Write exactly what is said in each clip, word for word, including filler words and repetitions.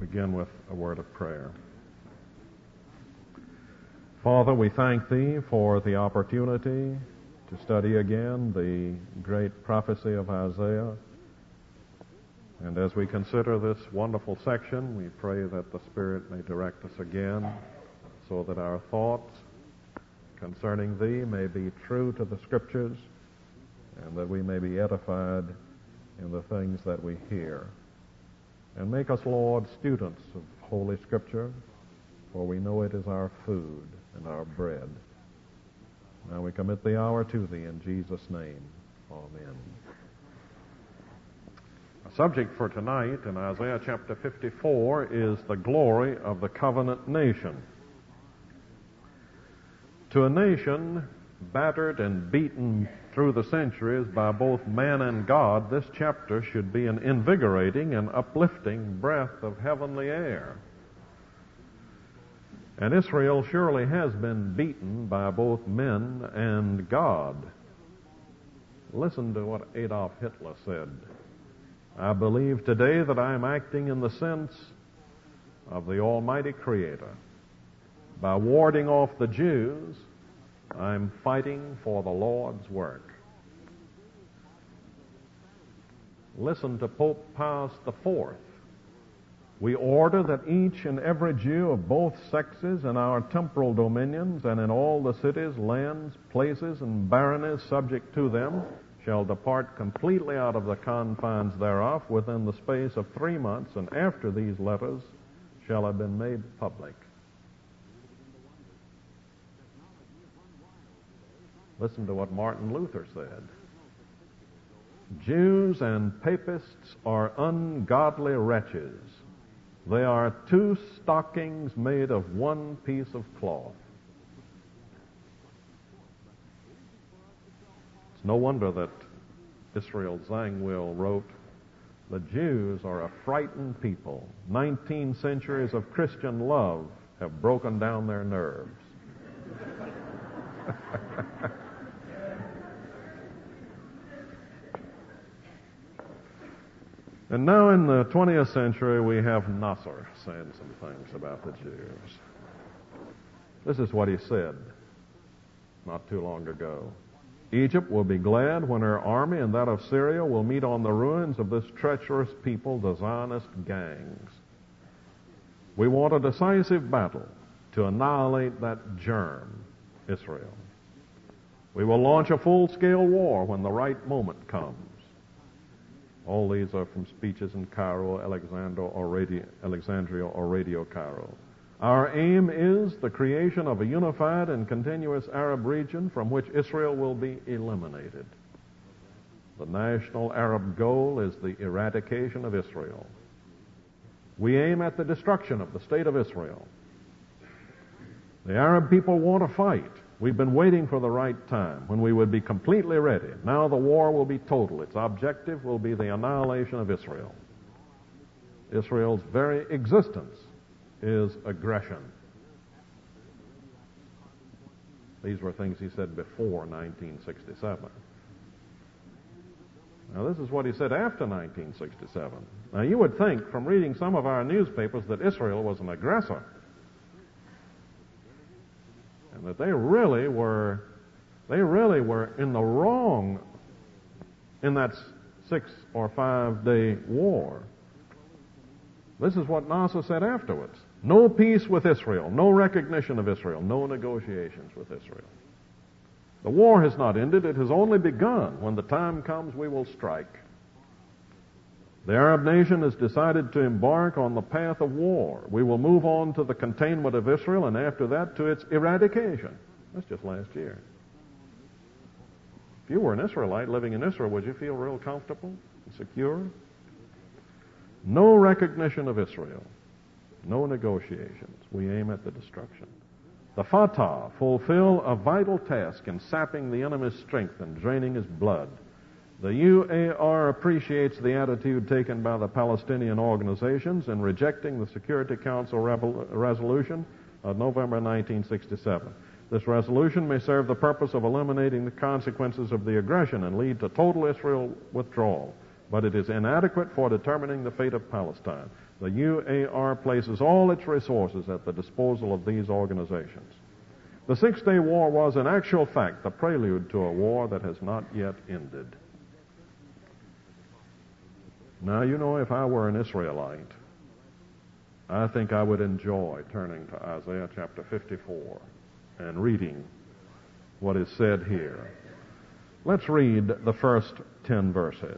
begin with a word of prayer. Father, we thank Thee for the opportunity to study again the great prophecy of Isaiah. And as we consider this wonderful section, we pray that the Spirit may direct us again so that our thoughts concerning Thee may be true to the Scriptures and that we may be edified in the things that we hear. And make us, Lord, students of Holy Scripture, for we know it is our food and our bread. Now we commit the hour to Thee in Jesus' name. Amen. The subject for tonight in Isaiah chapter fifty-four is the glory of the covenant nation. To a nation battered and beaten through the centuries by both man and God, this chapter should be an invigorating and uplifting breath of heavenly air. And Israel surely has been beaten by both men and God. Listen to what Adolf Hitler said. I believe today that I am acting in the sense of the Almighty Creator. By warding off the Jews, I'm fighting for the Lord's work. Listen to Pope Pius the Fourth. We order that each and every Jew of both sexes in our temporal dominions and in all the cities, lands, places, and baronies subject to them shall depart completely out of the confines thereof within the space of three months, and after these letters shall have been made public. Listen to what Martin Luther said. Jews and papists are ungodly wretches. They are two stockings made of one piece of cloth. It's no wonder that Israel Zangwill wrote, the Jews are a frightened people. Nineteen centuries of Christian love have broken down their nerves. And now in the twentieth century, we have Nasser saying some things about the Jews. This is what he said not too long ago. Egypt will be glad when her army and that of Syria will meet on the ruins of this treacherous people, the Zionist gangs. We want a decisive battle to annihilate that germ, Israel. We will launch a full-scale war when the right moment comes. All these are from speeches in Cairo, Alexandria, or Radio, Alexandria, or Radio Cairo. Our aim is the creation of a unified and continuous Arab region from which Israel will be eliminated. The national Arab goal is the eradication of Israel. We aim at the destruction of the state of Israel. The Arab people want to fight. We've been waiting for the right time when we would be completely ready. Now the war will be total. Its objective will be the annihilation of Israel. Israel's very existence is aggression. These were things he said before nineteen sixty-seven. Now this is what he said after nineteen sixty-seven. Now you would think from reading some of our newspapers that Israel was an aggressor. And that they really were, they really were in the wrong in that six or five day war. This is what Nasser said afterwards. No peace with Israel, no recognition of Israel, no negotiations with Israel. The war has not ended, it has only begun. When the time comes, we will strike. The Arab nation has decided to embark on the path of war. We will move on to the containment of Israel, and after that to its eradication. That's just last year. If you were an Israelite living in Israel, would you feel real comfortable and secure? No recognition of Israel. No negotiations. We aim at the destruction. The Fatah fulfill a vital task in sapping the enemy's strength and draining his blood. The U A R appreciates the attitude taken by the Palestinian organizations in rejecting the Security Council resolution of November nineteen sixty-seven. This resolution may serve the purpose of eliminating the consequences of the aggression and lead to total Israel withdrawal. but it is inadequate for determining the fate of Palestine. The U A R places all its resources at the disposal of these organizations. The Six-Day War was, in actual fact, the prelude to a war that has not yet ended. Now, you know, if I were an Israelite, I think I would enjoy turning to Isaiah chapter fifty-four and reading what is said here. Let's read the first ten verses.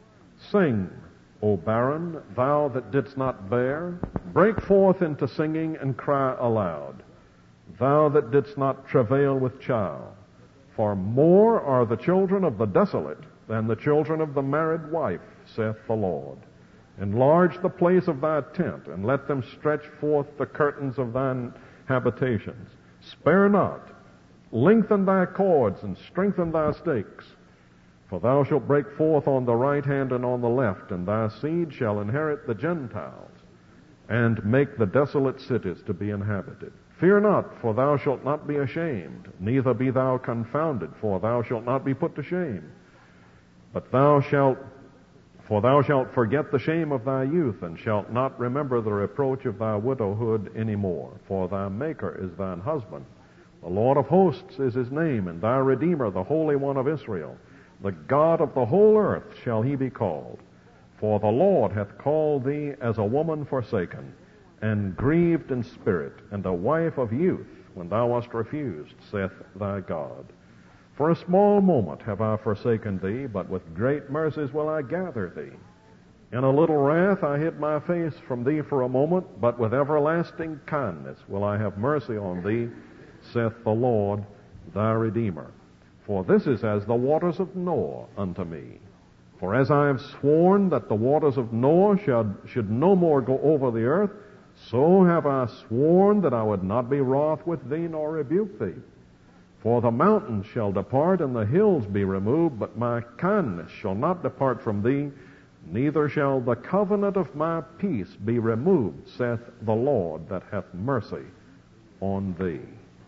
Sing, O barren, thou that didst not bear, break forth into singing and cry aloud, thou that didst not travail with child. For more are the children of the desolate than the children of the married wife, saith the Lord. Enlarge the place of thy tent, and let them stretch forth the curtains of thine habitations. Spare not, lengthen thy cords, and strengthen thy stakes. For thou shalt break forth on the right hand and on the left, and thy seed shall inherit the Gentiles, and make the desolate cities to be inhabited. Fear not, for thou shalt not be ashamed, neither be thou confounded, for thou shalt not be put to shame. But thou shalt, for thou shalt forget the shame of thy youth, and shalt not remember the reproach of thy widowhood any more. For thy Maker is thine husband. The Lord of hosts is his name, and thy Redeemer, the Holy One of Israel. The God of the whole earth shall he be called. For the Lord hath called thee as a woman forsaken, and grieved in spirit, and a wife of youth, when thou wast refused, saith thy God. For a small moment have I forsaken thee, but with great mercies will I gather thee. In a little wrath I hid my face from thee for a moment, but with everlasting kindness will I have mercy on thee, saith the Lord thy Redeemer. For this is as the waters of Noah unto me. For as I have sworn that the waters of Noah should, should no more go over the earth, so have I sworn that I would not be wroth with thee nor rebuke thee. For the mountains shall depart and the hills be removed, but my kindness shall not depart from thee, neither shall the covenant of my peace be removed, saith the Lord that hath mercy on thee.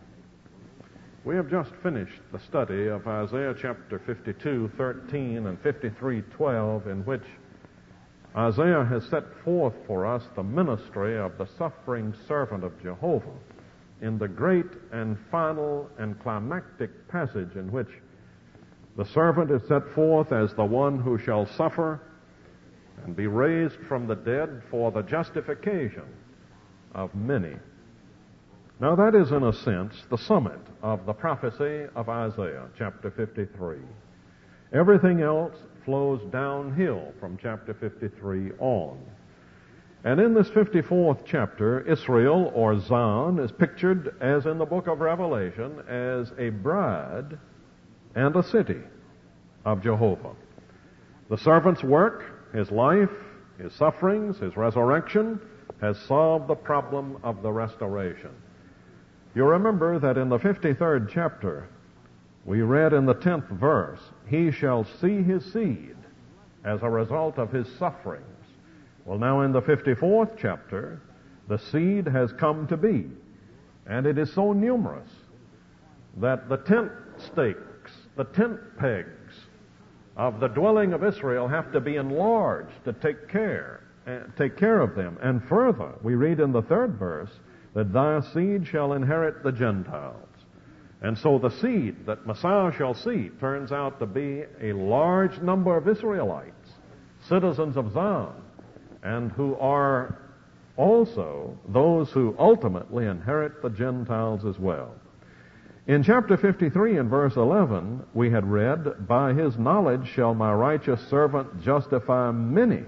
We have just finished the study of Isaiah chapter fifty-two, thirteen, and fifty-three, twelve, in which Isaiah has set forth for us the ministry of the suffering servant of Jehovah in the great and final and climactic passage in which the servant is set forth as the one who shall suffer and be raised from the dead for the justification of many. Now that is, in a sense, the summit of the prophecy of Isaiah, chapter fifty-three. Everything else flows downhill from chapter fifty-three on. And in this fifty-fourth chapter, Israel, or Zion, is pictured, as in the book of Revelation, as a bride and a city of Jehovah. The servant's work, his life, his sufferings, his resurrection, has solved the problem of the restoration. You remember that in the fifty-third chapter, we read in the tenth verse, he shall see his seed as a result of his sufferings. Well, now in the fifty-fourth chapter, the seed has come to be, and it is so numerous that the tent stakes, the tent pegs of the dwelling of Israel have to be enlarged to take care, uh, take care of them. And further, we read in the third verse, that thy seed shall inherit the Gentiles. And so the seed that Messiah shall see turns out to be a large number of Israelites, citizens of Zion, and who are also those who ultimately inherit the Gentiles as well. In chapter fifty-three and verse eleven, we had read, by his knowledge shall my righteous servant justify many.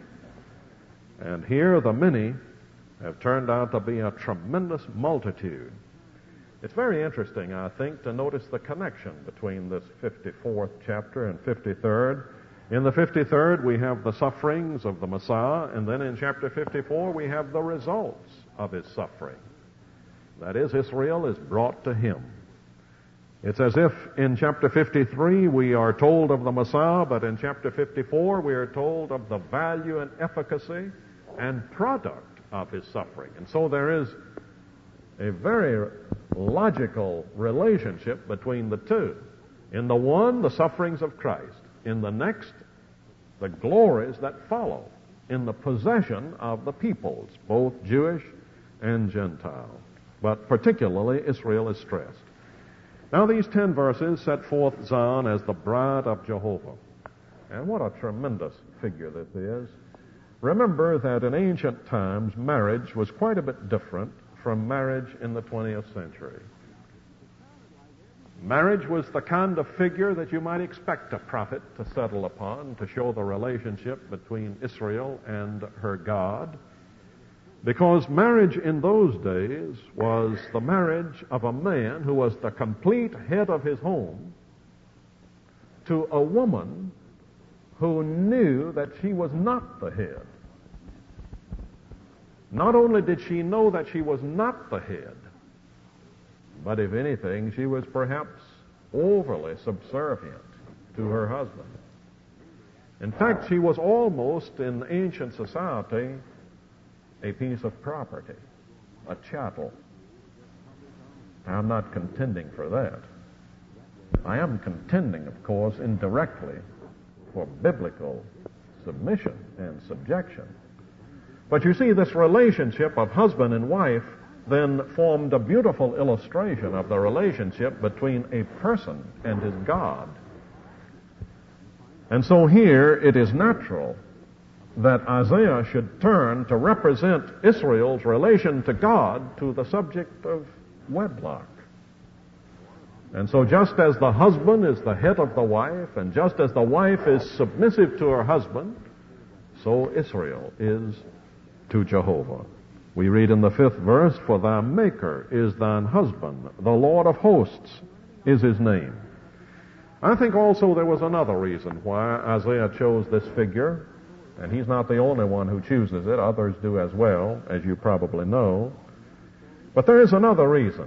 And here the many have turned out to be a tremendous multitude. It's very interesting, I think, to notice the connection between this fifty-fourth chapter and fifty-third. In the fifty-third, we have the sufferings of the Messiah, and then in chapter fifty-four, we have the results of his suffering. That is, Israel is brought to him. It's as if in chapter fifty-three we are told of the Messiah, but in chapter fifty-four we are told of the value and efficacy and product of his suffering. And so there is a very logical relationship between the two. In the one, the sufferings of Christ. In the next, the glories that follow in the possession of the peoples, both Jewish and Gentile. But particularly Israel is stressed. Now these ten verses set forth Zion as the bride of Jehovah. And what a tremendous figure this is. Remember that in ancient times, marriage was quite a bit different from marriage in the twentieth century. Marriage was the kind of figure that you might expect a prophet to settle upon to show the relationship between Israel and her God, because marriage in those days was the marriage of a man who was the complete head of his home to a woman who knew that she was not the head. Not only did she know that she was not the head, but if anything, she was perhaps overly subservient to her husband. In fact, she was almost, in ancient society, a piece of property, a chattel. I'm not contending for that. I am contending, of course, indirectly for biblical submission and subjection. But you see, this relationship of husband and wife then formed a beautiful illustration of the relationship between a person and his God. And so here it is natural that Isaiah should turn to represent Israel's relation to God to the subject of wedlock. And so just as the husband is the head of the wife, and just as the wife is submissive to her husband, so Israel is to Jehovah. We read in the fifth verse, "For thy Maker is thine husband, the Lord of hosts is his name." I think also there was another reason why Isaiah chose this figure, and he's not the only one who chooses it. Others do as well, as you probably know. But there is another reason.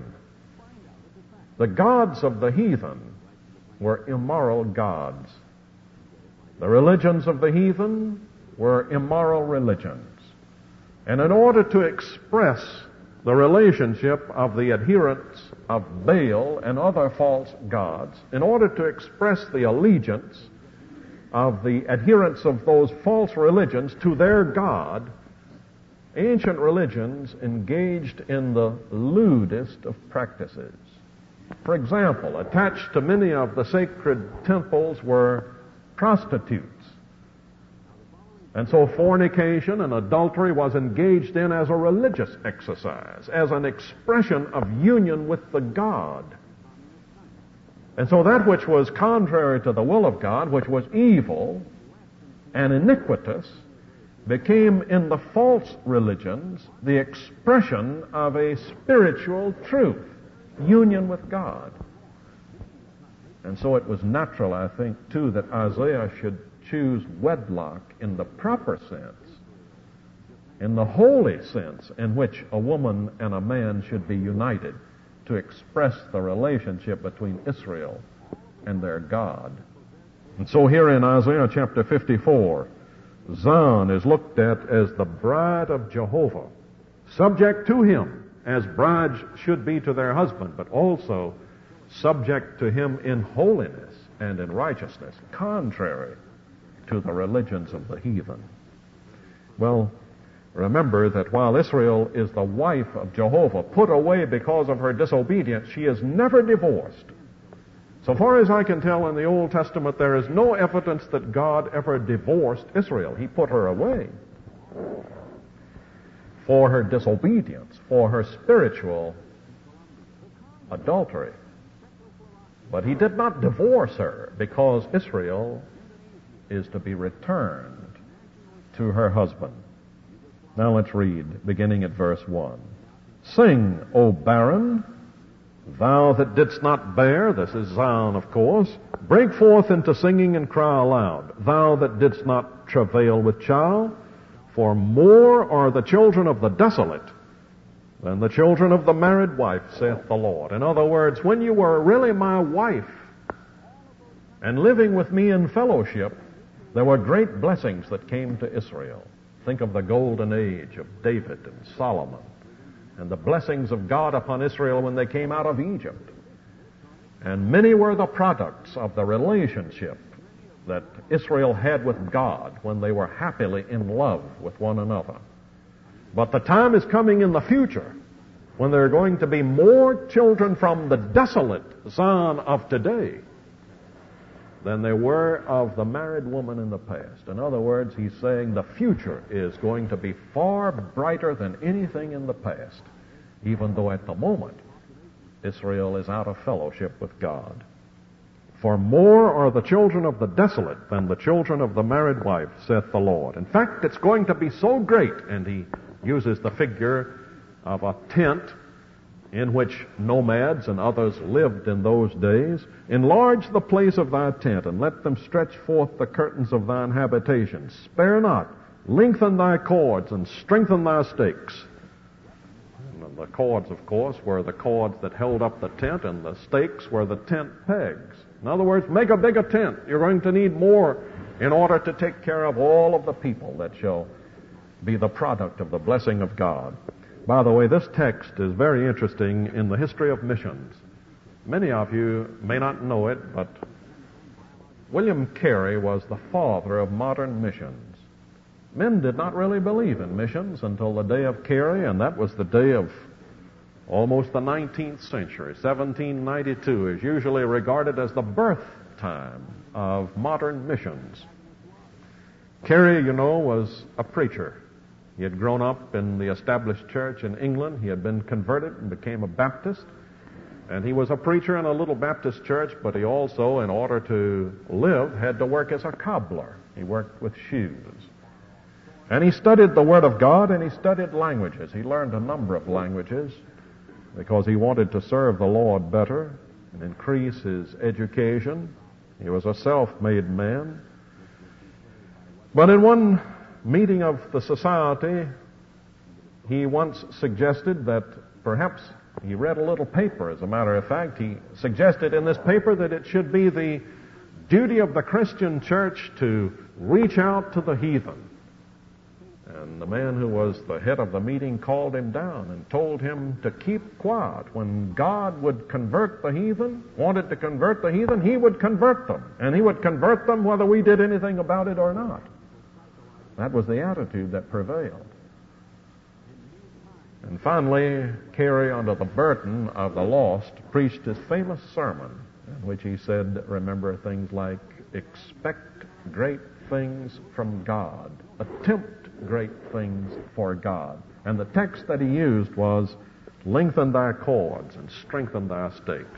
The gods of the heathen were immoral gods. The religions of the heathen were immoral religions. And in order to express the relationship of the adherents of Baal and other false gods, in order to express the allegiance of the adherents of those false religions to their God, ancient religions engaged in the lewdest of practices. For example, attached to many of the sacred temples were prostitutes. And so fornication and adultery was engaged in as a religious exercise, as an expression of union with the God. And so that which was contrary to the will of God, which was evil and iniquitous, became in the false religions the expression of a spiritual truth, union with God. And so it was natural, I think, too, that Isaiah should choose wedlock in the proper sense, in the holy sense in which a woman and a man should be united to express the relationship between Israel and their God. And so here in Isaiah chapter fifty-four, Zion is looked at as the bride of Jehovah, subject to him as brides should be to their husband, but also subject to him in holiness and in righteousness, contrary to the religions of the heathen. Well, remember that while Israel is the wife of Jehovah, put away because of her disobedience, she is never divorced. So far as I can tell in the Old Testament, there is no evidence that God ever divorced Israel. He put her away for her disobedience, for her spiritual adultery. But he did not divorce her, because Israel is to be returned to her husband. Now let's read, beginning at verse one. "Sing, O barren, thou that didst not bear," this is Zion, of course, "break forth into singing and cry aloud, thou that didst not travail with child, for more are the children of the desolate than the children of the married wife, saith the Lord." In other words, when you were really my wife and living with me in fellowship, there were great blessings that came to Israel. Think of the golden age of David and Solomon, and the blessings of God upon Israel when they came out of Egypt. And many were the products of the relationship that Israel had with God when they were happily in love with one another. But the time is coming in the future when there are going to be more children from the desolate Zion of today than there were of the married woman in the past. In other words, he's saying the future is going to be far brighter than anything in the past, even though at the moment Israel is out of fellowship with God. For more are the children of the desolate than the children of the married wife, saith the Lord. In fact, it's going to be so great, and he uses the figure of a tent in which nomads and others lived in those days. Enlarge the place of thy tent, and let them stretch forth the curtains of thine habitation. Spare not, lengthen thy cords, and strengthen thy stakes. And the cords, of course, were the cords that held up the tent, and the stakes were the tent pegs. In other words, make a bigger tent. You're going to need more in order to take care of all of the people that shall be the product of the blessing of God. By the way, this text is very interesting in the history of missions. Many of you may not know it, but William Carey was the father of modern missions. Men did not really believe in missions until the day of Carey, and that was the day of almost the nineteenth century. seventeen ninety-two is usually regarded as the birth time of modern missions. Carey, you know, was a preacher. He had grown up in the established church in England. He had been converted and became a Baptist. And he was a preacher in a little Baptist church, but he also, in order to live, had to work as a cobbler. He worked with shoes. And he studied the Word of God, and he studied languages. He learned a number of languages because he wanted to serve the Lord better and increase his education. He was a self-made man. But in one meeting of the society, he once suggested that perhaps he read a little paper. As a matter of fact, he suggested in this paper that it should be the duty of the Christian church to reach out to the heathen. And the man who was the head of the meeting called him down and told him to keep quiet. When God would convert the heathen, wanted to convert the heathen, he would convert them. And he would convert them whether we did anything about it or not. That was the attitude that prevailed. And finally, Carey, under the burden of the lost, preached his famous sermon in which he said, remember things like, expect great things from God. Attempt great things for God. And the text that he used was, lengthen thy cords and strengthen thy stakes.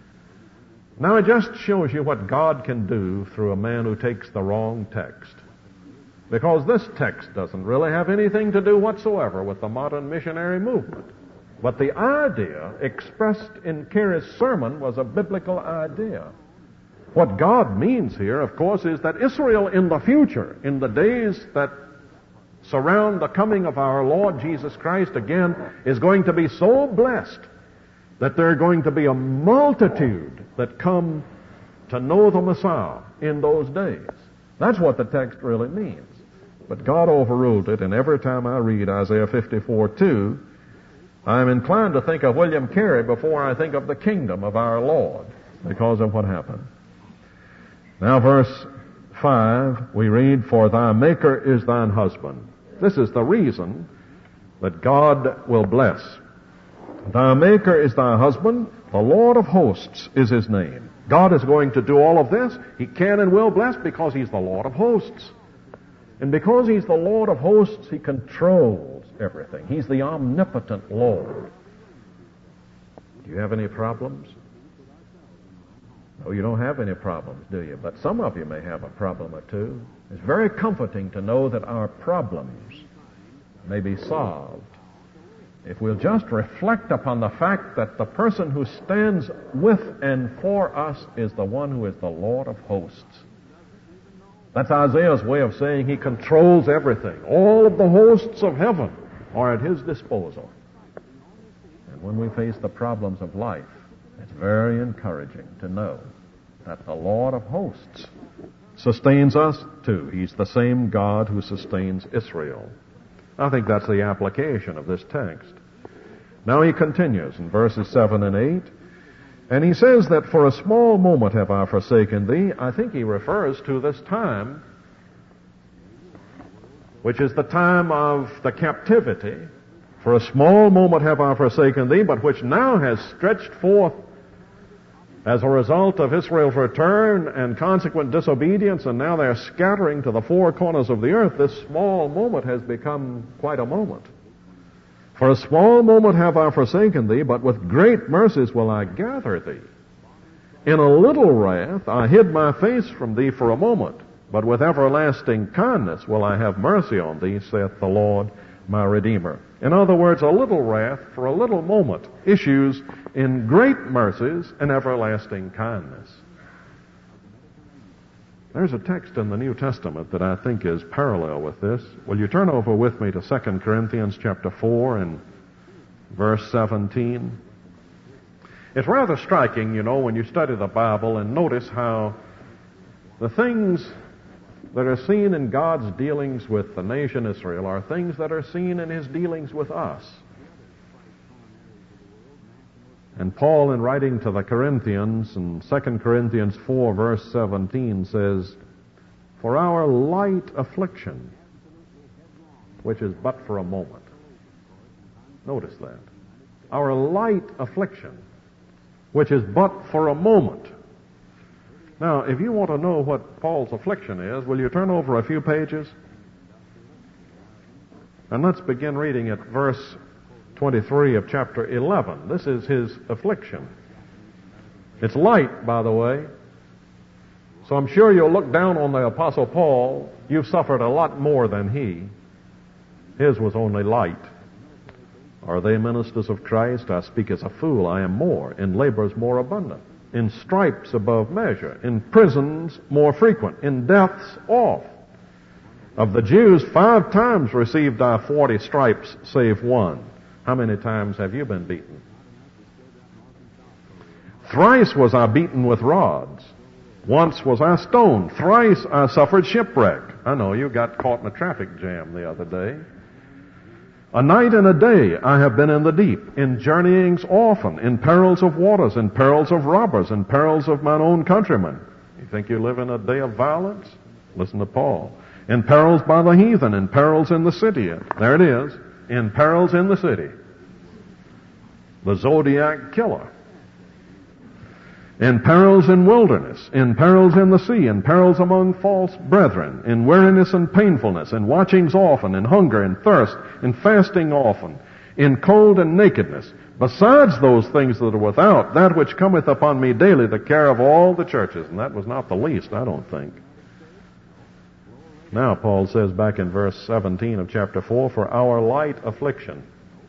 Now it just shows you what God can do through a man who takes the wrong text. Because this text doesn't really have anything to do whatsoever with the modern missionary movement. But the idea expressed in Carey's sermon was a biblical idea. What God means here, of course, is that Israel in the future, in the days that surround the coming of our Lord Jesus Christ again, is going to be so blessed that there are going to be a multitude that come to know the Messiah in those days. That's what the text really means. But God overruled it, and every time I read Isaiah fifty-four two, I'm inclined to think of William Carey before I think of the kingdom of our Lord, because of what happened. Now, verse five, we read, for thy Maker is thine husband. This is the reason that God will bless. Thy Maker is thy husband, the Lord of hosts is his name. God is going to do all of this. He can and will bless because he's the Lord of hosts. And because he's the Lord of hosts, he controls everything. He's the omnipotent Lord. Do you have any problems? No, you don't have any problems, do you? But some of you may have a problem or two. It's very comforting to know that our problems may be solved if we'll just reflect upon the fact that the person who stands with and for us is the one who is the Lord of hosts. That's Isaiah's way of saying he controls everything. All of the hosts of heaven are at his disposal. And when we face the problems of life, it's very encouraging to know that the Lord of hosts sustains us too. He's the same God who sustains Israel. I think that's the application of this text. Now he continues in verses seven and eight. And he says that for a small moment have I forsaken thee. I think he refers to this time, which is the time of the captivity. For a small moment have I forsaken thee, but which now has stretched forth as a result of Israel's return and consequent disobedience, and now they're scattering to the four corners of the earth. This small moment has become quite a moment. For a small moment have I forsaken thee, but with great mercies will I gather thee. In a little wrath I hid my face from thee for a moment, but with everlasting kindness will I have mercy on thee, saith the Lord my Redeemer. In other words, a little wrath for a little moment issues in great mercies and everlasting kindness. There's a text in the New Testament that I think is parallel with this. Will you turn over with me to Second Corinthians chapter four and verse seventeen? It's rather striking, you know, when you study the Bible and notice how the things that are seen in God's dealings with the nation Israel are things that are seen in His dealings with us. And Paul, in writing to the Corinthians, in Second Corinthians four, verse seventeen, says, "For our light affliction, which is but for a moment." Notice that. Our light affliction, which is but for a moment. Now, if you want to know what Paul's affliction is, will you turn over a few pages? And let's begin reading at verse twenty-three of chapter eleven. This is his affliction. It's light, by the way. So I'm sure you'll look down on the Apostle Paul. You've suffered a lot more than he. His was only light. Are they ministers of Christ? I speak as a fool. I am more. In labors more abundant. In stripes above measure. In prisons more frequent. In deaths oft. Of the Jews, five times received I forty stripes, save one. How many times have you been beaten? Thrice was I beaten with rods. Once was I stoned. Thrice I suffered shipwreck. I know you got caught in a traffic jam the other day. A night and a day I have been in the deep, in journeyings often, in perils of waters, in perils of robbers, in perils of mine own countrymen. You think you live in a day of violence? Listen to Paul. In perils by the heathen, in perils in the city. There it is. In perils in the city. The Zodiac killer. In perils in wilderness, in perils in the sea, in perils among false brethren, in weariness and painfulness, in watchings often, in hunger and thirst, in fasting often, in cold and nakedness. Besides those things that are without, that which cometh upon me daily, the care of all the churches. And that was not the least, I don't think. Now, Paul says back in verse seventeen of chapter four, for our light affliction.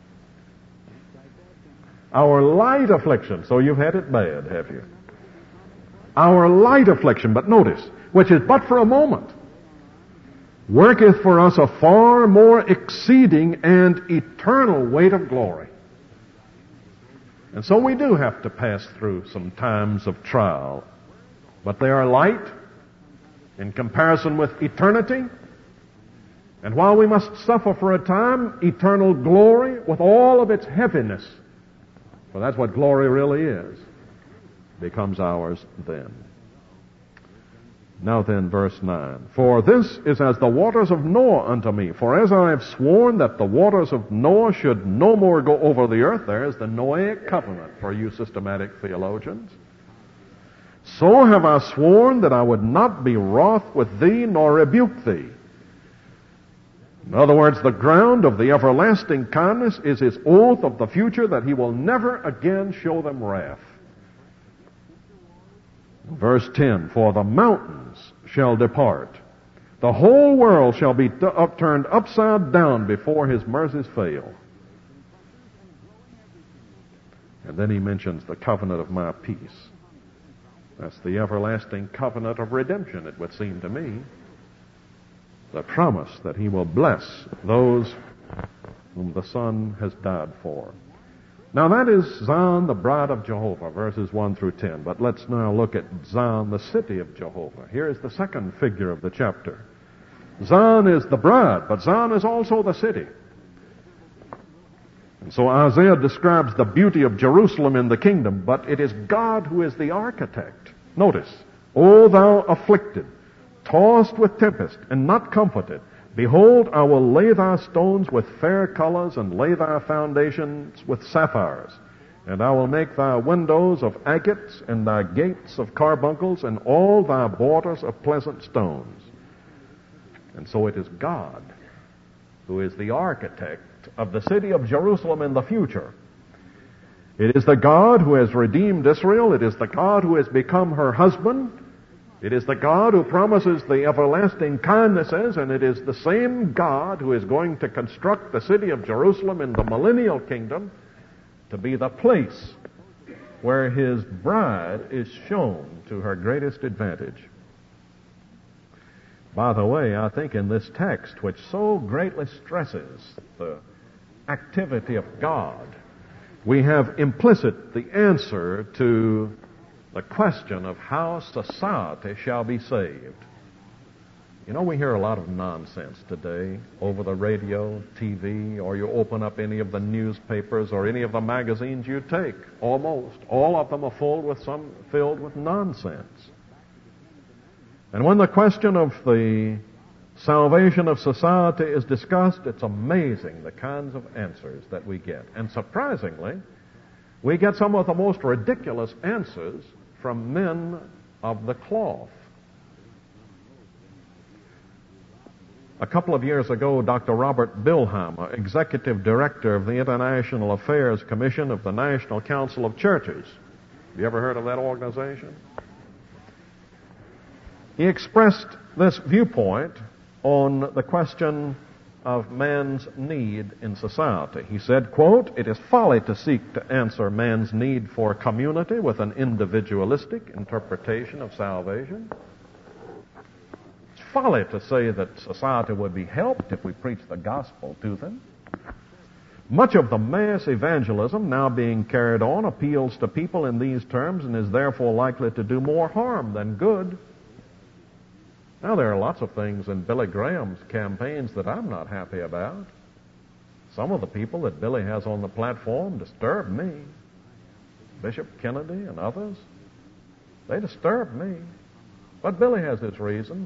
Our light affliction. So you've had it bad, have you? Our light affliction, but notice, which is but for a moment, worketh for us a far more exceeding and eternal weight of glory. And so we do have to pass through some times of trial, but they are light in comparison with eternity. And while we must suffer for a time, eternal glory with all of its heaviness, for that's what glory really is, becomes ours then. Now then, verse nine. For this is as the waters of Noah unto me. For as I have sworn that the waters of Noah should no more go over the earth, there is the Noahic covenant for you systematic theologians. So have I sworn that I would not be wroth with thee nor rebuke thee. In other words, the ground of the everlasting kindness is his oath of the future that he will never again show them wrath. Verse ten, for the mountains shall depart. The whole world shall be t- upturned upside down before his mercies fail. And then he mentions the covenant of my peace. That's the everlasting covenant of redemption, it would seem to me. The promise that he will bless those whom the Son has died for. Now that is Zion, the bride of Jehovah, verses one through ten. But let's now look at Zion, the city of Jehovah. Here is the second figure of the chapter. Zion is the bride, but Zion is also the city. And so Isaiah describes the beauty of Jerusalem in the kingdom, but it is God who is the architect. Notice, O thou afflicted, tossed with tempest, and not comforted, behold, I will lay thy stones with fair colors, and lay thy foundations with sapphires. And I will make thy windows of agates, and thy gates of carbuncles, and all thy borders of pleasant stones. And so it is God who is the architect of the city of Jerusalem in the future. It is the God who has redeemed Israel. It is the God who has become her husband. It is the God who promises the everlasting kindnesses, and it is the same God who is going to construct the city of Jerusalem in the millennial kingdom to be the place where his bride is shown to her greatest advantage. By the way, I think in this text, which so greatly stresses the activity of God, we have implicit the answer to the question of how society shall be saved. You know, we hear a lot of nonsense today over the radio, T V, or you open up any of the newspapers or any of the magazines you take. Almost all of them are full with some filled with nonsense. And when the question of the salvation of society is discussed, it's amazing the kinds of answers that we get. And surprisingly, we get some of the most ridiculous answers from men of the cloth. A couple of years ago, Doctor Robert Bilheimer, executive director of the International Affairs Commission of the National Council of Churches. Have you ever heard of that organization? He expressed this viewpoint on the question of man's need in society. He said, quote, "It is folly to seek to answer man's need for community with an individualistic interpretation of salvation. It's folly to say that society would be helped if we preach the gospel to them. Much of the mass evangelism now being carried on appeals to people in these terms and is therefore likely to do more harm than good. Now, there are lots of things in Billy Graham's campaigns that I'm not happy about. Some of the people that Billy has on the platform disturb me. Bishop Kennedy and others, they disturb me. But Billy has his reasons.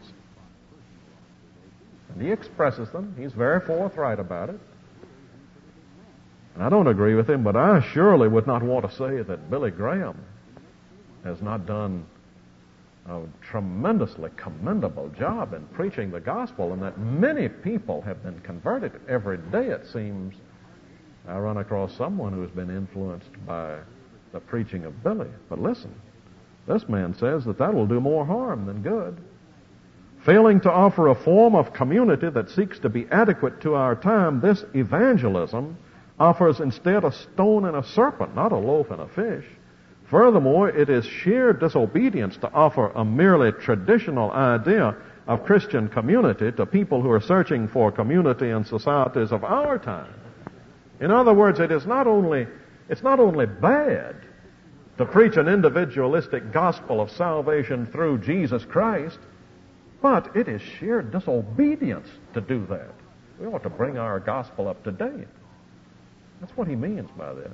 And he expresses them. He's very forthright about it. And I don't agree with him, but I surely would not want to say that Billy Graham has not done a tremendously commendable job in preaching the gospel, and that many people have been converted. Every day, it seems, I run across someone who's been influenced by the preaching of Billy. But listen, this man says that that will do more harm than good. Failing to offer a form of community that seeks to be adequate to our time, this evangelism offers instead a stone and a serpent, not a loaf and a fish. Furthermore, it is sheer disobedience to offer a merely traditional idea of Christian community to people who are searching for community in societies of our time. In other words, it is not only, it's not only bad to preach an individualistic gospel of salvation through Jesus Christ, but it is sheer disobedience to do that. We ought to bring our gospel up to date. That's what he means by this.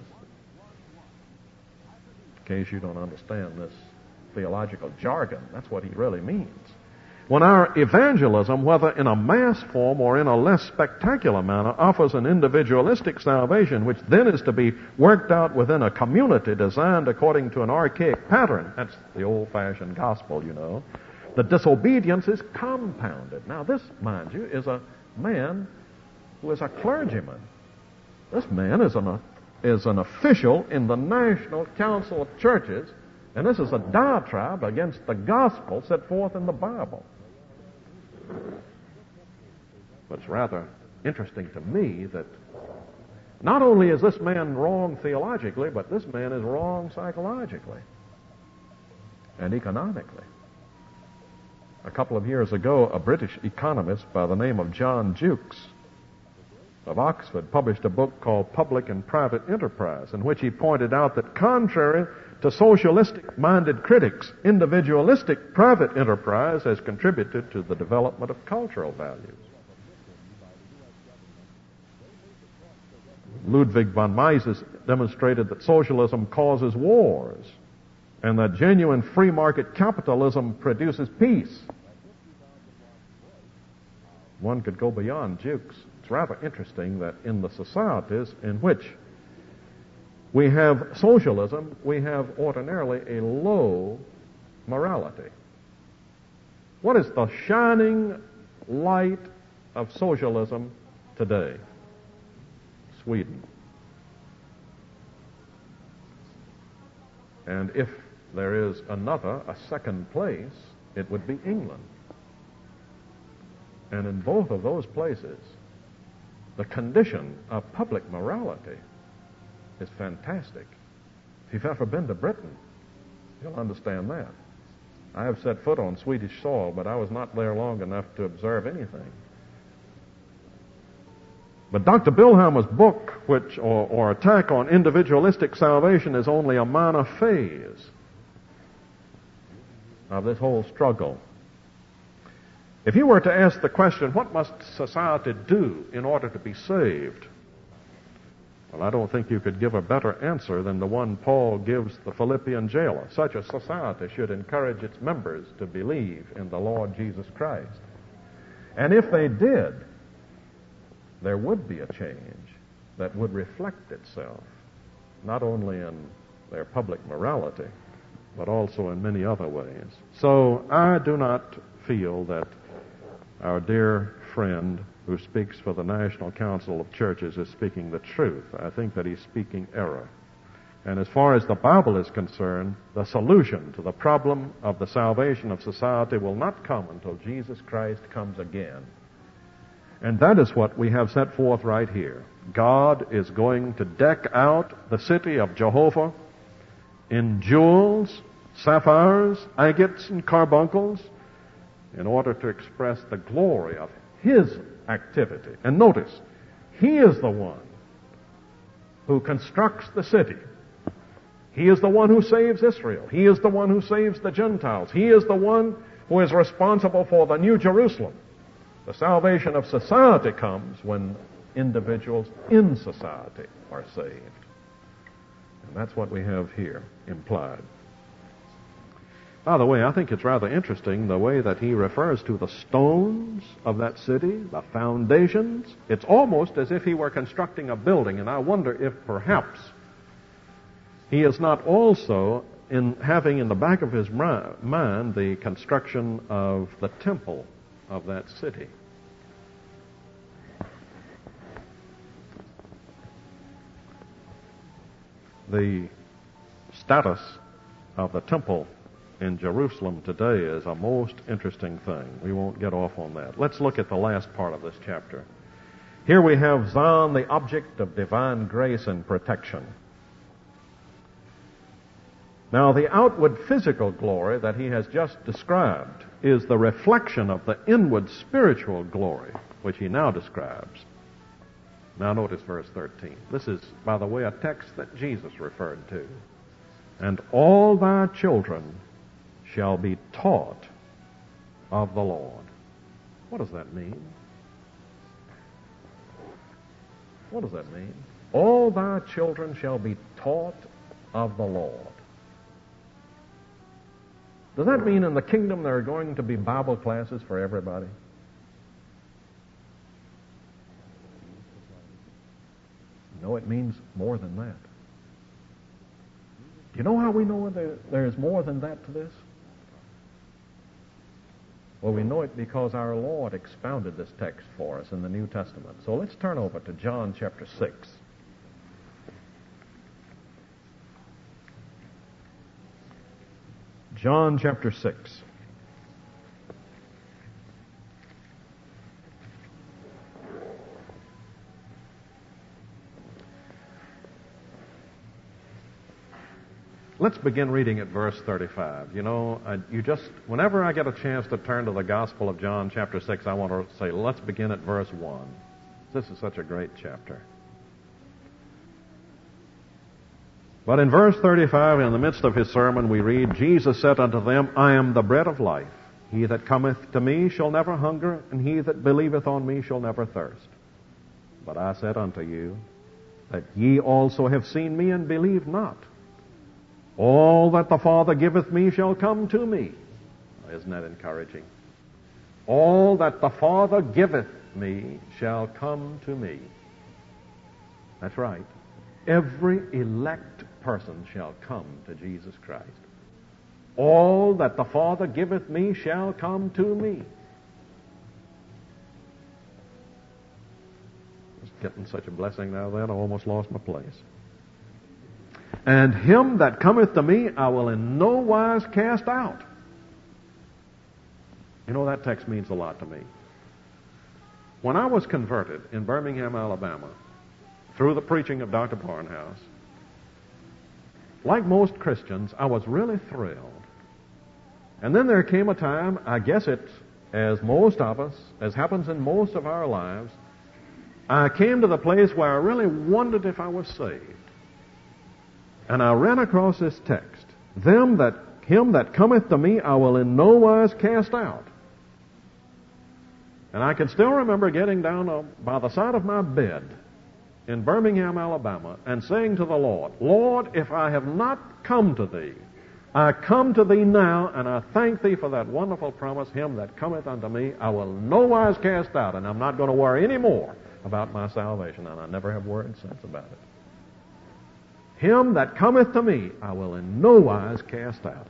In case you don't understand this theological jargon, that's what he really means. When our evangelism, whether in a mass form or in a less spectacular manner, offers an individualistic salvation, which then is to be worked out within a community designed according to an archaic pattern, that's the old-fashioned gospel, you know, the disobedience is compounded. Now, this, mind you, is a man who is a clergyman. This man is an is an official in the National Council of Churches, and this is a diatribe against the gospel set forth in the Bible. But it's rather interesting to me that not only is this man wrong theologically, but this man is wrong psychologically and economically. A couple of years ago, a British economist by the name of John Jukes of Oxford published a book called Public and Private Enterprise, in which he pointed out that contrary to socialistic-minded critics, individualistic private enterprise has contributed to the development of cultural values. Ludwig von Mises demonstrated that socialism causes wars and that genuine free market capitalism produces peace. One could go beyond Jukes. It's rather interesting that in the societies in which we have socialism, we have ordinarily a low morality. What is the shining light of socialism today? Sweden. And if there is another, a second place, it would be England. And in both of those places, the condition of public morality is fantastic. If you've ever been to Britain, you'll understand that. I have set foot on Swedish soil, but I was not there long enough to observe anything. But Doctor Bilhammer's book, which or, or attack on individualistic salvation, is only a minor phase of this whole struggle. If you were to ask the question, what must society do in order to be saved? Well, I don't think you could give a better answer than the one Paul gives the Philippian jailer. Such a society should encourage its members to believe in the Lord Jesus Christ. And if they did, there would be a change that would reflect itself, not only in their public morality, but also in many other ways. So I do not feel that our dear friend who speaks for the National Council of Churches is speaking the truth. I think that he's speaking error. And as far as the Bible is concerned, the solution to the problem of the salvation of society will not come until Jesus Christ comes again. And that is what we have set forth right here. God is going to deck out the city of Jehovah in jewels, sapphires, agates, and carbuncles in order to express the glory of His activity. And notice, He is the one who constructs the city. He is the one who saves Israel. He is the one who saves the Gentiles. He is the one who is responsible for the New Jerusalem. The salvation of society comes when individuals in society are saved. And that's what we have here implied. By the way, I think it's rather interesting the way that he refers to the stones of that city, the foundations. It's almost as if he were constructing a building, and I wonder if perhaps he is not also in having in the back of his mind the construction of the temple of that city. The status of the temple in Jerusalem today is a most interesting thing. We won't get off on that. Let's look at the last part of this chapter. Here we have Zion, the object of divine grace and protection. Now, the outward physical glory that he has just described is the reflection of the inward spiritual glory, which he now describes. Now notice verse thirteen. This is, by the way, a text that Jesus referred to. And all thy children shall be taught of the Lord. What does that mean? What does that mean? All thy children shall be taught of the Lord. Does that mean in the kingdom there are going to be Bible classes for everybody? No, it means more than that. Do you know how we know there, there is more than that to this? Well, we know it because our Lord expounded this text for us in the New Testament. So let's turn over to John chapter six. John chapter six. Let's begin reading at verse thirty-five. You know, I, you just, whenever I get a chance to turn to the Gospel of John chapter six, I want to say, let's begin at verse one. This is such a great chapter. But in verse thirty-five, in the midst of his sermon, we read, Jesus said unto them, I am the bread of life. He that cometh to me shall never hunger, and he that believeth on me shall never thirst. But I said unto you, that ye also have seen me and believe not. All that the Father giveth me shall come to me. Isn't that encouraging? All that the Father giveth me shall come to me. That's right. Every elect person shall come to Jesus Christ. All that the Father giveth me shall come to me. I was getting such a blessing now then, I almost lost my place. And him that cometh to me I will in no wise cast out. You know, that text means a lot to me. When I was converted in Birmingham, Alabama, through the preaching of Doctor Barnhouse, like most Christians, I was really thrilled. And then there came a time, I guess it's as most of us, as happens in most of our lives, I came to the place where I really wondered if I was saved. And I ran across this text. Them that, him that cometh to me I will in no wise cast out. And I can still remember getting down uh, by the side of my bed in Birmingham, Alabama, and saying to the Lord, Lord, if I have not come to thee, I come to thee now, and I thank thee for that wonderful promise, him that cometh unto me, I will no wise cast out, and I'm not going to worry any more about my salvation, and I never have worried since about it. Him that cometh to me, I will in no wise cast out.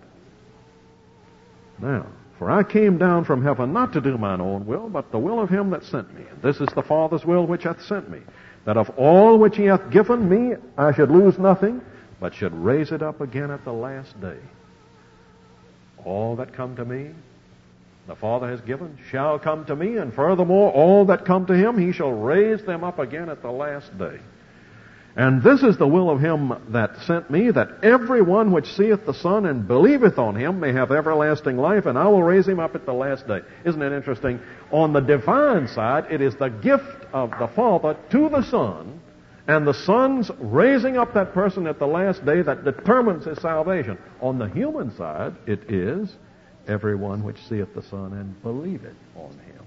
Now, for I came down from heaven not to do mine own will, but the will of him that sent me. And this is the Father's will which hath sent me, that of all which he hath given me I should lose nothing, but should raise it up again at the last day. All that come to me, the Father has given, shall come to me, and furthermore, all that come to him, he shall raise them up again at the last day. And this is the will of him that sent me, that every one which seeth the Son and believeth on him may have everlasting life, and I will raise him up at the last day. Isn't it interesting? On the divine side, it is the gift of the Father to the Son, and the Son's raising up that person at the last day that determines his salvation. On the human side, it is everyone which seeth the Son and believeth on him.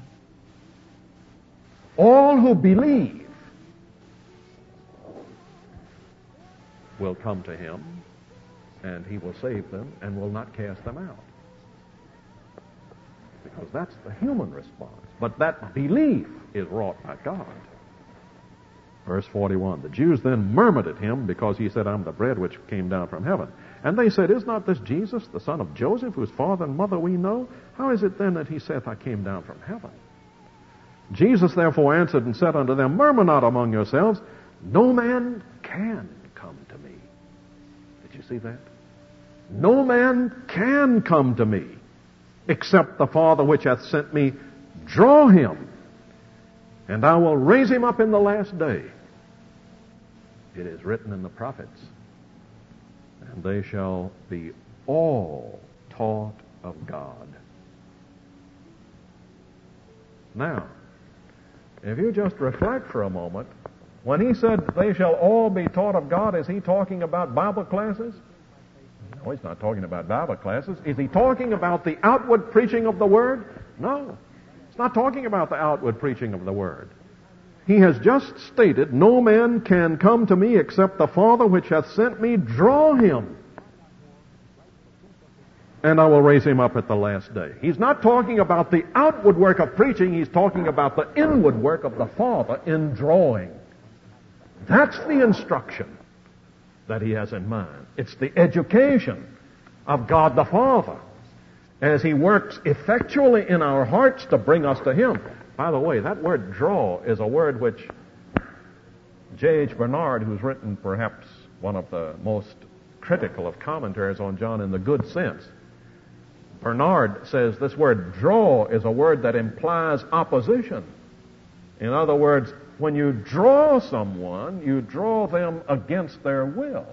All who believe will come to him, and he will save them and will not cast them out. Because that's the human response. But that belief is wrought by God. Verse forty-one, the Jews then murmured at him because he said, I'm the bread which came down from heaven. And they said, is not this Jesus, the son of Joseph, whose father and mother we know? How is it then that he saith, I came down from heaven? Jesus therefore answered and said unto them, murmur not among yourselves, no man can come to me. Did you see that? No man can come to me, except the Father which hath sent me draw him, and I will raise him up in the last day. It is written in the prophets, and they shall be all taught of God. Now, if you just reflect for a moment, when he said they shall all be taught of God, is he talking about Bible classes? No, he's not talking about Bible classes. Is he talking about the outward preaching of the Word? No. He's not talking about the outward preaching of the Word. He has just stated, no man can come to me except the Father which hath sent me draw him, and I will raise him up at the last day. He's not talking about the outward work of preaching. He's talking about the inward work of the Father in drawing. That's the instruction that he has in mind. It's the education of God the Father as he works effectually in our hearts to bring us to him. By the way, that word draw is a word which J H Bernard, who's written perhaps one of the most critical of commentaries on John in the good sense, Bernard says this word draw is a word that implies opposition. In other words, when you draw someone, you draw them against their will.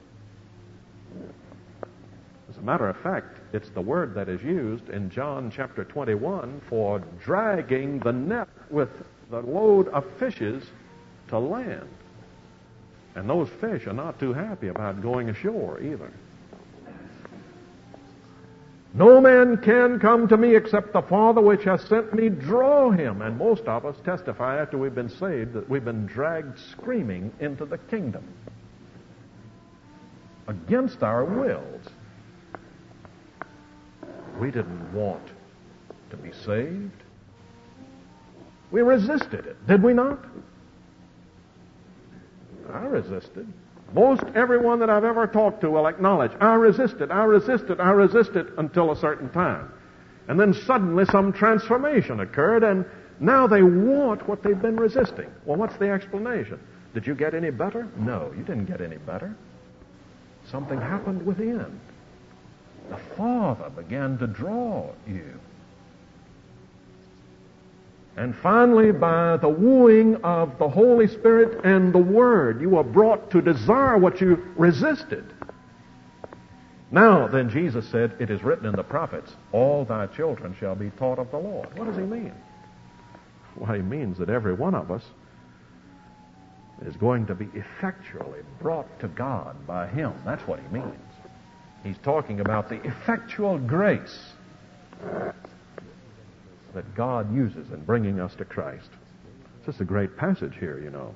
As a matter of fact, it's the word that is used in John chapter twenty-one for dragging the net with the load of fishes to land. And those fish are not too happy about going ashore either. No man can come to me except the Father which has sent me draw him. And most of us testify after we've been saved that we've been dragged screaming into the kingdom against our wills. We didn't want to be saved. We resisted it, did we not? I resisted. Most everyone that I've ever talked to will acknowledge, I resisted, I resisted, I resisted until a certain time. And then suddenly some transformation occurred, and now they want what they've been resisting. Well, what's the explanation? Did you get any better? No, you didn't get any better. Something happened within. The Father began to draw you. And finally, by the wooing of the Holy Spirit and the Word, you were brought to desire what you resisted. Now, then Jesus said, it is written in the prophets, all thy children shall be taught of the Lord. What does he mean? Well, he means that every one of us is going to be effectually brought to God by him. That's what he means. He's talking about the effectual grace that God uses in bringing us to Christ. It's just a great passage here, you know.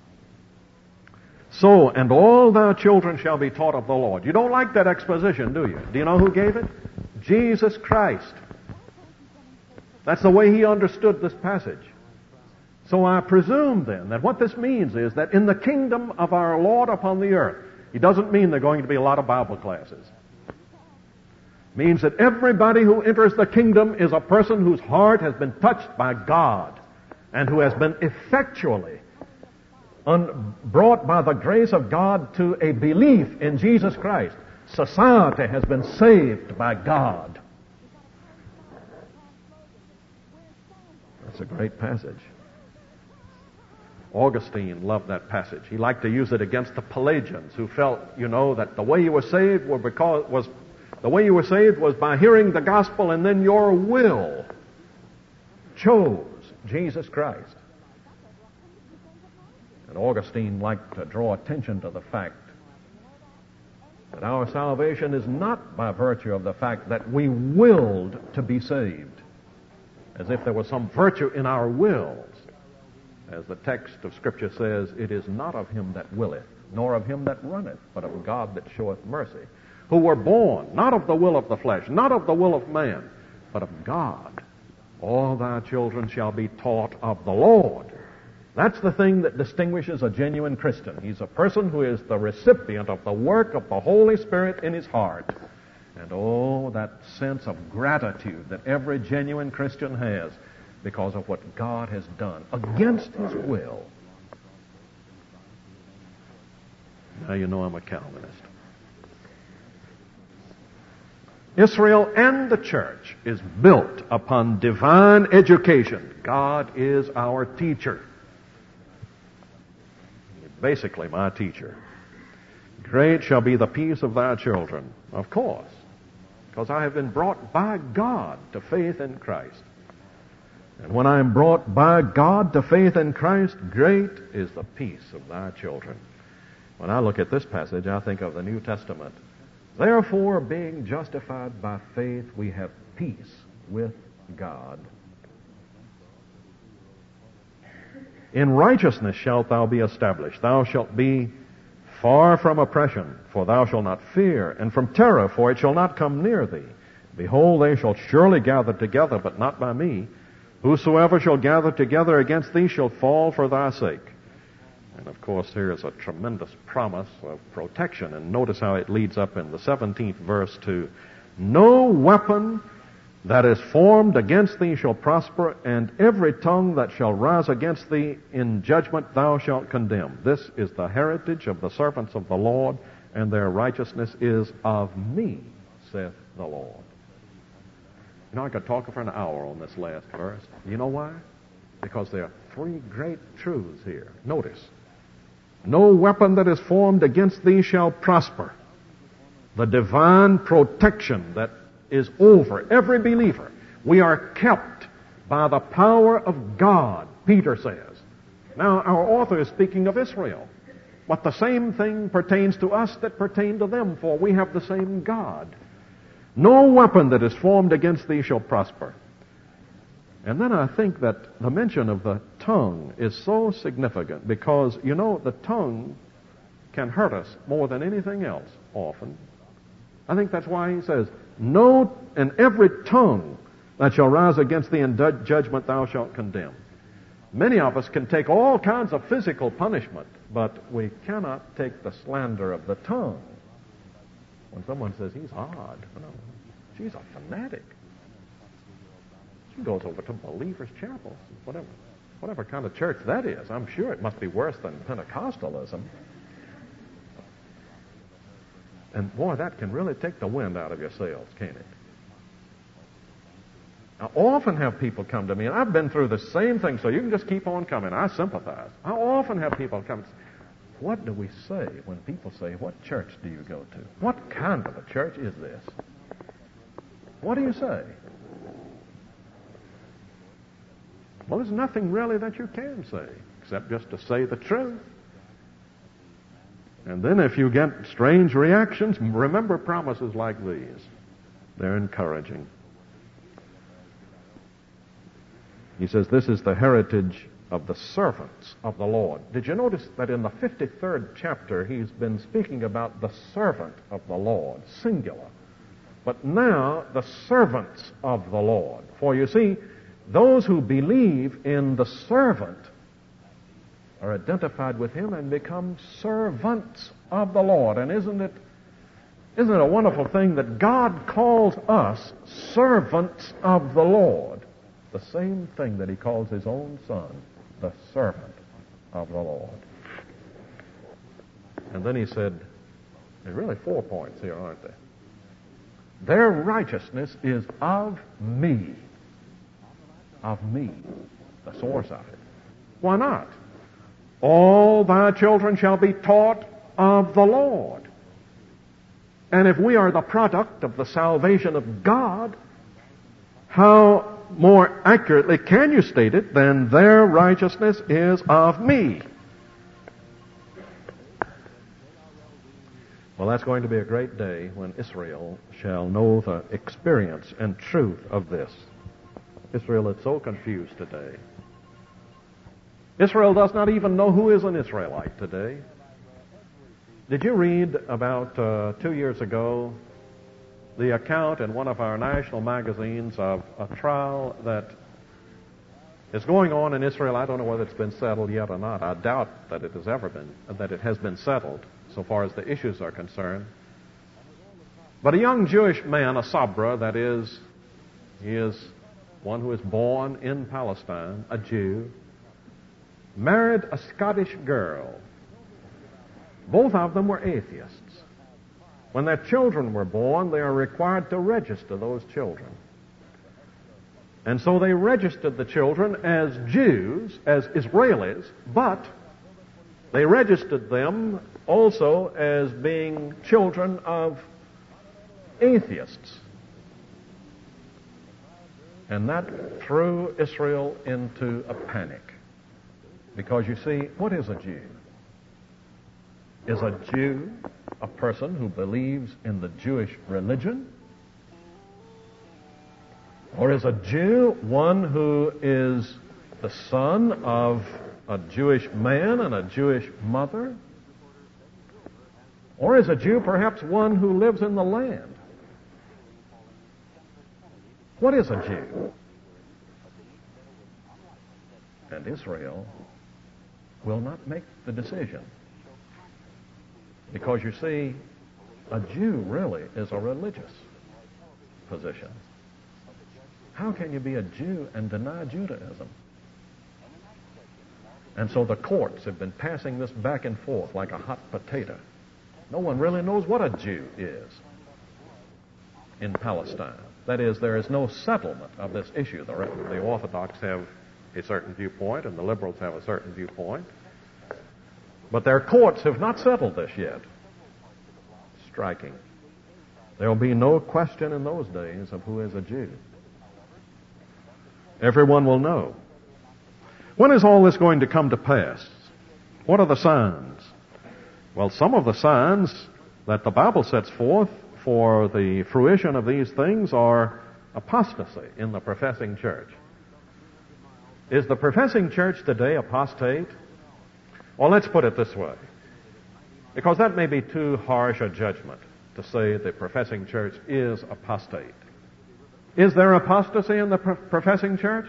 So, and all thy children shall be taught of the Lord. You don't like that exposition, do you? Do you know who gave it? Jesus Christ. That's the way he understood this passage. So I presume then that what this means is that in the kingdom of our Lord upon the earth, he doesn't mean there are going to be a lot of Bible classes. It means that everybody who enters the kingdom is a person whose heart has been touched by God and who has been effectually un- brought by the grace of God to a belief in Jesus Christ. Society has been saved by God. That's a great passage. Augustine loved that passage. He liked to use it against the Pelagians who felt, you know, that the way you were saved were because was the way you were saved was by hearing the gospel and then your will chose Jesus Christ. And Augustine liked to draw attention to the fact that our salvation is not by virtue of the fact that we willed to be saved, as if there was some virtue in our wills. As the text of Scripture says, it is not of him that willeth, nor of him that runneth, but of God that showeth mercy, who were born not of the will of the flesh, not of the will of man, but of God. All thy children shall be taught of the Lord. That's the thing that distinguishes a genuine Christian. He's a person who is the recipient of the work of the Holy Spirit in his heart. And oh, that sense of gratitude that every genuine Christian has because of what God has done against his will. Now you know I'm a Calvinist. Israel and the church is built upon divine education. God is our teacher. Basically my teacher. Great shall be the peace of thy children. Of course, because I have been brought by God to faith in Christ. And when I am brought by God to faith in Christ, great is the peace of thy children. When I look at this passage, I think of the New Testament. Therefore, being justified by faith, we have peace with God. In righteousness shalt thou be established. Thou shalt be far from oppression, for thou shalt not fear, and from terror, for it shall not come near thee. Behold, they shall surely gather together, but not by me. Whosoever shall gather together against thee shall fall for thy sake. And of course, here is a tremendous promise of protection. And notice how it leads up in the seventeenth verse to, no weapon that is formed against thee shall prosper, and every tongue that shall rise against thee in judgment thou shalt condemn. This is the heritage of the servants of the Lord, and their righteousness is of me, saith the Lord. You know, I could talk for an hour on this last verse. You know why? Because there are three great truths here. Notice. No weapon that is formed against thee shall prosper. The divine protection that is over every believer. We are kept by the power of God, Peter says. Now, our author is speaking of Israel. But the same thing pertains to us that pertained to them, for we have the same God. No weapon that is formed against thee shall prosper. And then I think that the mention of the tongue is so significant because, you know, the tongue can hurt us more than anything else often. I think that's why he says, no, and every tongue that shall rise against thee in judgment thou shalt condemn. Many of us can take all kinds of physical punishment, but we cannot take the slander of the tongue. When someone says, he's odd, you know, she's a fanatic. She goes over to Believers' Chapel, whatever, whatever kind of church that is. I'm sure it must be worse than Pentecostalism. And boy, that can really take the wind out of your sails, can't it? I often have people come to me, and I've been through the same thing, so you can just keep on coming. I sympathize. I often have people come and say, what do we say when people say, what church do you go to? What kind of a church is this? What do you say? Well, there's nothing really that you can say, except just to say the truth. And then if you get strange reactions, remember promises like these. They're encouraging. He says, this is the heritage of the servants of the Lord. Did you notice that in the fifty-third chapter, he's been speaking about the servant of the Lord, singular. But now, the servants of the Lord. For you see, those who believe in the servant are identified with him and become servants of the Lord. And isn't it, isn't it a wonderful thing that God calls us servants of the Lord? The same thing that he calls his own son, the servant of the Lord. And then he said, there's really four points here, aren't there? Their righteousness is of me. Of me, the source of it. Why not? All thy children shall be taught of the Lord. And if we are the product of the salvation of God, how more accurately can you state it than their righteousness is of me? Well, that's going to be a great day when Israel shall know the experience and truth of this. Israel is so confused today. Israel does not even know who is an Israelite today. Did you read about uh, two years ago the account in one of our national magazines of a trial that is going on in Israel? I don't know whether it's been settled yet or not. I doubt that it has ever been, that it has been settled so far as the issues are concerned. But a young Jewish man, a Sabra, that is, he is one who is born in Palestine, a Jew, married a Scottish girl. Both of them were atheists. When their children were born, they are required to register those children. And so they registered the children as Jews, as Israelis, but they registered them also as being children of atheists. And that threw Israel into a panic. Because you see, what is a Jew? Is a Jew a person who believes in the Jewish religion? Or is a Jew one who is the son of a Jewish man and a Jewish mother? Or is a Jew perhaps one who lives in the land? What is a Jew? And Israel will not make the decision. Because you see, a Jew really is a religious position. How can you be a Jew and deny Judaism? And so the courts have been passing this back and forth like a hot potato. No one really knows what a Jew is in Palestine. That is, there is no settlement of this issue. The, the Orthodox have a certain viewpoint and the liberals have a certain viewpoint. But their courts have not settled this yet. Striking. There will be no question in those days of who is a Jew. Everyone will know. When is all this going to come to pass? What are the signs? Well, some of the signs that the Bible sets forth for the fruition of these things are apostasy in the professing church. Is the professing church today apostate? Well, let's put it this way, because that may be too harsh a judgment to say the professing church is apostate. Is there apostasy in the pro- professing church?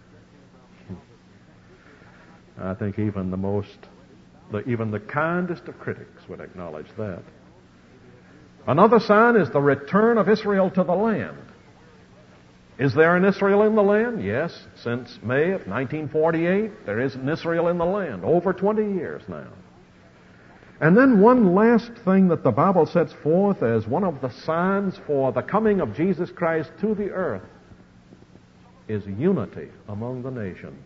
I think even the most, the, even the kindest of critics would acknowledge that. Another sign is the return of Israel to the land. Is there an Israel in the land? Yes. Since May of nineteen forty-eight, there is an Israel in the land. Over twenty years now. And then one last thing that the Bible sets forth as one of the signs for the coming of Jesus Christ to the earth is unity among the nations.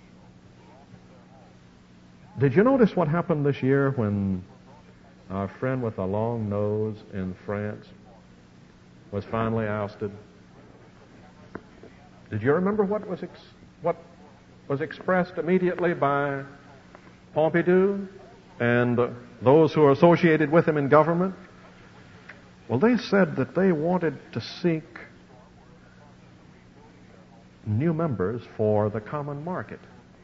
Did you notice what happened this year when our friend with the long nose in France was finally ousted? Did you remember what was ex- what was expressed immediately by Pompidou and uh, those who are associated with him in government? Well, they said that they wanted to seek new members for the common market.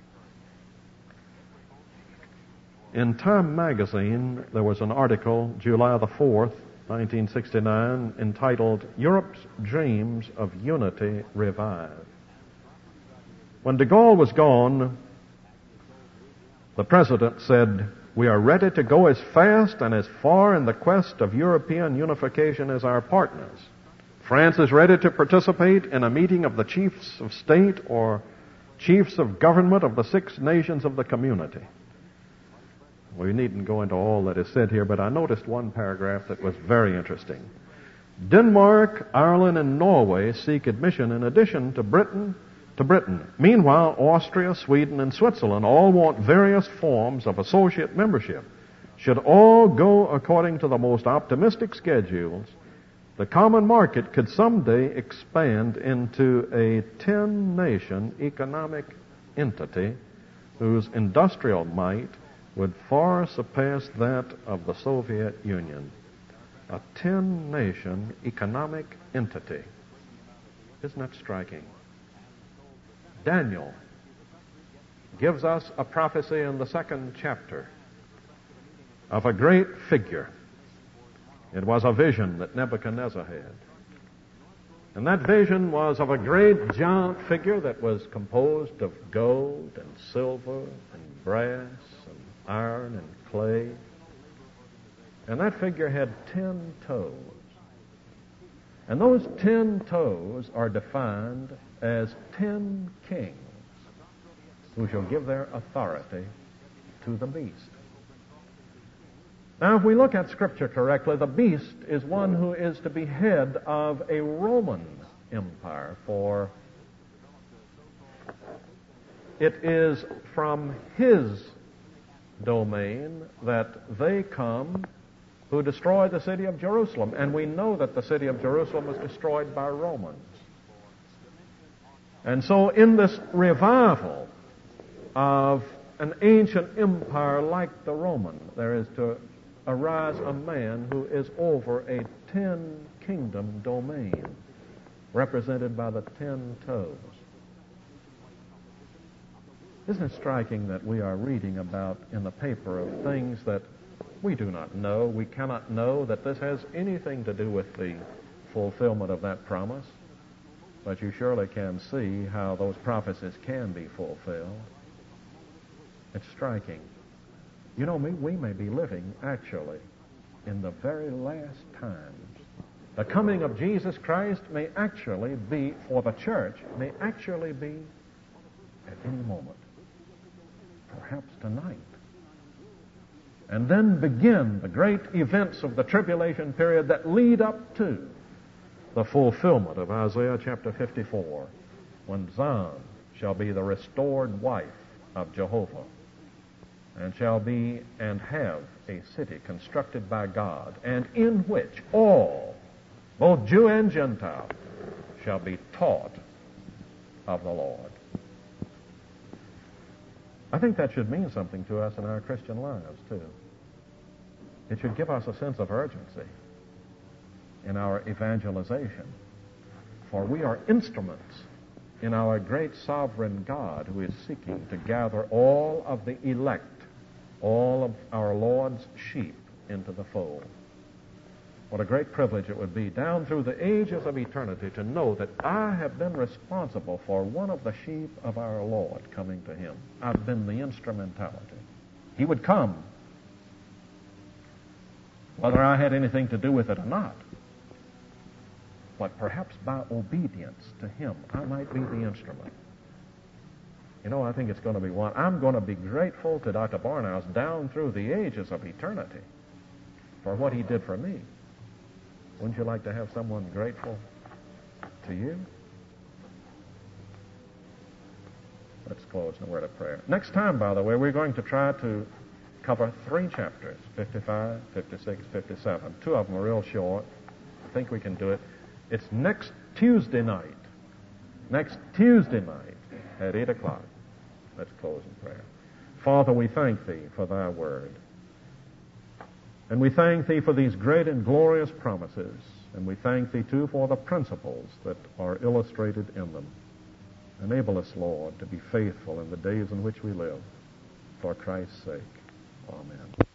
In Time magazine, there was an article, July the fourth, nineteen sixty-nine, entitled, Europe's Dreams of Unity Revive. When de Gaulle was gone, the president said, we are ready to go as fast and as far in the quest of European unification as our partners. France is ready to participate in a meeting of the chiefs of state or chiefs of government of the six nations of the community. We needn't go into all that is said here, but I noticed one paragraph that was very interesting. Denmark, Ireland, and Norway seek admission in addition to Britain to Britain. Meanwhile, Austria, Sweden, and Switzerland all want various forms of associate membership. Should all go according to the most optimistic schedules, the common market could someday expand into a ten-nation economic entity whose industrial might would far surpass that of the Soviet Union. A ten-nation economic entity. Isn't that striking? Daniel gives us a prophecy in the second chapter of a great figure. It was a vision that Nebuchadnezzar had. And that vision was of a great giant figure that was composed of gold and silver and brass and iron and clay. And that figure had ten toes. And those ten toes are defined as ten kings who shall give their authority to the beast. Now, if we look at Scripture correctly, the beast is one who is to be head of a Roman empire, for it is from his domain that they come who destroyed the city of Jerusalem. And we know that the city of Jerusalem was destroyed by Romans. And so in this revival of an ancient empire like the Roman, there is to arise a man who is over a ten-kingdom domain, represented by the ten toes. Isn't it striking that we are reading about in the paper of things that we do not know? We cannot know that this has anything to do with the fulfillment of that promise, but you surely can see how those prophecies can be fulfilled. It's striking. You know, we may be living, actually, in the very last times. The coming of Jesus Christ may actually be, for the church, may actually be at any moment. Perhaps tonight. And then begin the great events of the tribulation period that lead up to the fulfillment of Isaiah chapter fifty-four, when Zion shall be the restored wife of Jehovah, and shall be and have a city constructed by God, and in which all, both Jew and Gentile, shall be taught of the Lord. I think that should mean something to us in our Christian lives, too. It should give us a sense of urgency. in our evangelization. For we are instruments in our great sovereign God who is seeking to gather all of the elect, all of our Lord's sheep into the fold. What a great privilege it would be down through the ages of eternity to know that I have been responsible for one of the sheep of our Lord coming to him. I've been the instrumentality. He would come, whether I had anything to do with it or not. But perhaps by obedience to him, I might be the instrument. You know, I think it's going to be one. I'm going to be grateful to Doctor Barnhouse down through the ages of eternity for what he did for me. Wouldn't you like to have someone grateful to you? Let's close in a word of prayer. Next time, by the way, we're going to try to cover three chapters, fifty-five, fifty-six, fifty-seven. Two of them are real short. I think we can do it. It's next Tuesday night. Next Tuesday night at eight o'clock. Let's close in prayer. Father, we thank thee for thy word. And we thank thee for these great and glorious promises. And we thank thee, too, for the principles that are illustrated in them. Enable us, Lord, to be faithful in the days in which we live. For Christ's sake. Amen.